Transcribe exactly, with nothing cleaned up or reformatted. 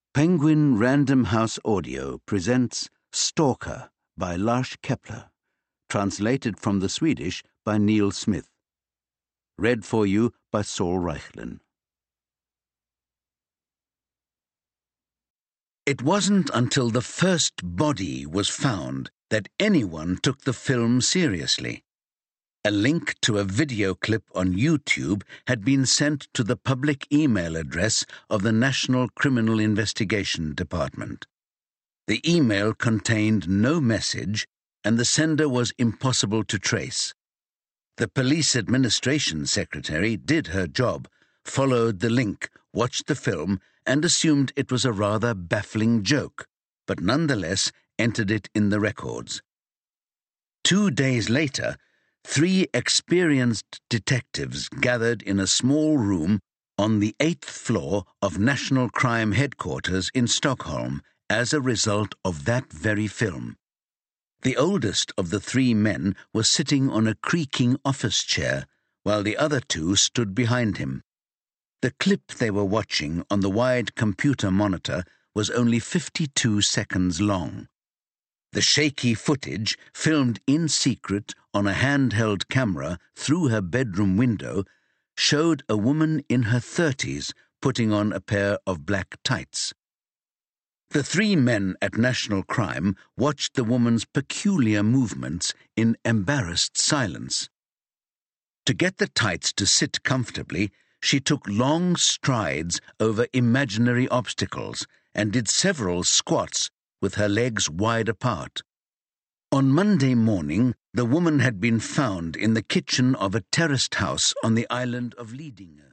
Penguin Random House Audio presents Stalker by Lars Kepler, translated from the Swedish by Neil Smith. Read for you by Saul Reichlin. It wasn't until the first body was found that anyone took the film seriously. A link to a video clip on YouTube had been sent to the public email address of the National Criminal Investigation Department. The email contained no message, and the sender was impossible to trace. The police administration secretary did her job, followed the link, watched the film, and assumed it was a rather baffling joke, but nonetheless entered it in the records. Two days later, three experienced detectives gathered in a small room on the eighth floor of National Crime Headquarters in Stockholm as a result of that very film. The oldest of the three men was sitting on a creaking office chair, while the other two stood behind him. The clip they were watching on the wide computer monitor was only fifty-two seconds long. The shaky footage, filmed in secret on a handheld camera through her bedroom window, showed a woman in her thirties putting on a pair of black tights. The three men at National Crime watched the woman's peculiar movements in embarrassed silence. To get the tights to sit comfortably, she took long strides over imaginary obstacles and did several squats with her legs wide apart. On Monday morning, the woman had been found in the kitchen of a terraced house on the island of Lidingö.